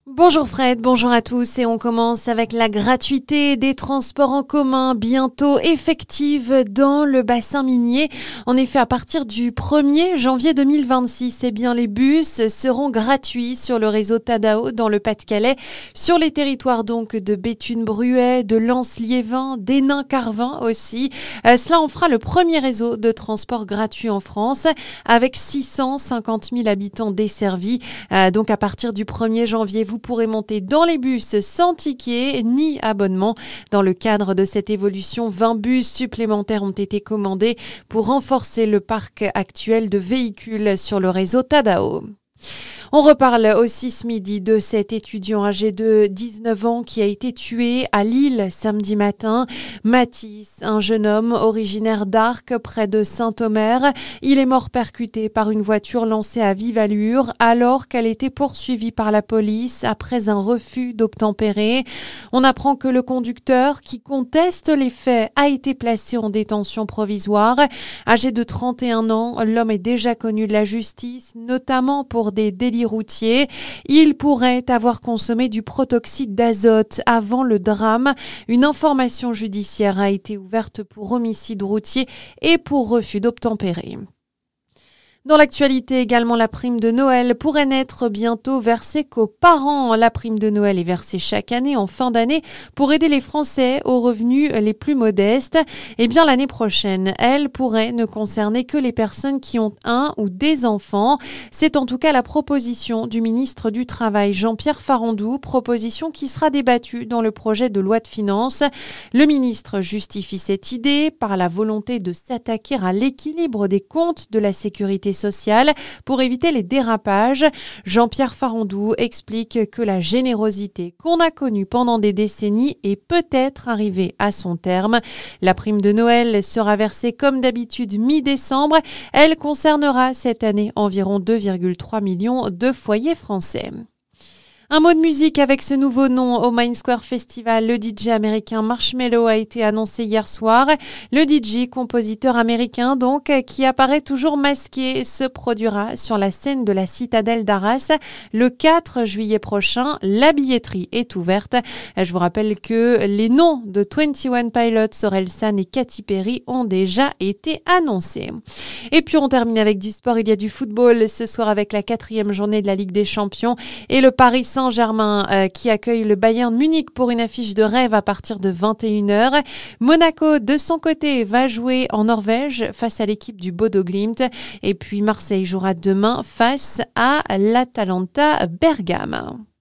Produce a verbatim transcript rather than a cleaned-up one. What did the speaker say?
Bonjour Fred, bonjour à tous et on commence avec la gratuité des transports en commun bientôt effective dans le bassin minier. En effet, à partir du premier janvier deux mille vingt-six, eh bien, les bus seront gratuits sur le réseau Tadao dans le Pas-de-Calais, sur les territoires donc de Béthune-Bruay, de Lens-Liévin, d'Hénin-Carvin aussi. Euh, cela en fera le premier réseau de transport gratuit en France avec six cent cinquante mille habitants desservis. Euh, donc à partir du premier janvier, vous pourrez monter dans les bus sans ticket ni abonnement. Dans le cadre de cette évolution, vingt bus supplémentaires ont été commandés pour renforcer le parc actuel de véhicules sur le réseau Tadao. On reparle aussi ce midi de cet étudiant âgé de dix-neuf ans qui a été tué à Lille samedi matin. Mathis, un jeune homme originaire d'Arques près de Saint-Omer. Il est mort percuté par une voiture lancée à vive allure alors qu'elle était poursuivie par la police après un refus d'obtempérer. On apprend que le conducteur qui conteste les faits a été placé en détention provisoire. Âgé de trente et un ans, l'homme est déjà connu de la justice, notamment pour des délits routiers. Il pourrait avoir consommé du protoxyde d'azote avant le drame. Une information judiciaire a été ouverte pour homicide routier et pour refus d'obtempérer. Dans l'actualité également, la prime de Noël pourrait n'être bientôt versée qu'aux parents. La prime de Noël est versée chaque année en fin d'année pour aider les Français aux revenus les plus modestes. Eh bien, l'année prochaine, elle pourrait ne concerner que les personnes qui ont un ou des enfants. C'est en tout cas la proposition du ministre du Travail, Jean-Pierre Farandou, proposition qui sera débattue dans le projet de loi de finances. Le ministre justifie cette idée par la volonté de s'attaquer à l'équilibre des comptes de la sécurité sociale pour éviter les dérapages. Jean-Pierre Farandou explique que la générosité qu'on a connue pendant des décennies est peut-être arrivée à son terme. La prime de Noël sera versée comme d'habitude mi-décembre. Elle concernera cette année environ deux virgule trois millions de foyers français. Un mot de musique avec ce nouveau nom au Mind Square Festival. Le D J américain Marshmello a été annoncé hier soir. Le D J, compositeur américain donc, qui apparaît toujours masqué, se produira sur la scène de la Citadelle d'Arras le quatre juillet prochain. La billetterie est ouverte. Je vous rappelle que les noms de vingt et un Pilots, Orelsan et Katy Perry ont déjà été annoncés. Et puis on termine avec du sport. Il y a du football ce soir avec la quatrième journée de la Ligue des Champions et le Paris Saint-Germain euh, qui accueille le Bayern Munich pour une affiche de rêve à partir de vingt et une heures. Monaco, de son côté, va jouer en Norvège face à l'équipe du Bodo Glimt. Et puis Marseille jouera demain face à l'Atalanta Bergame.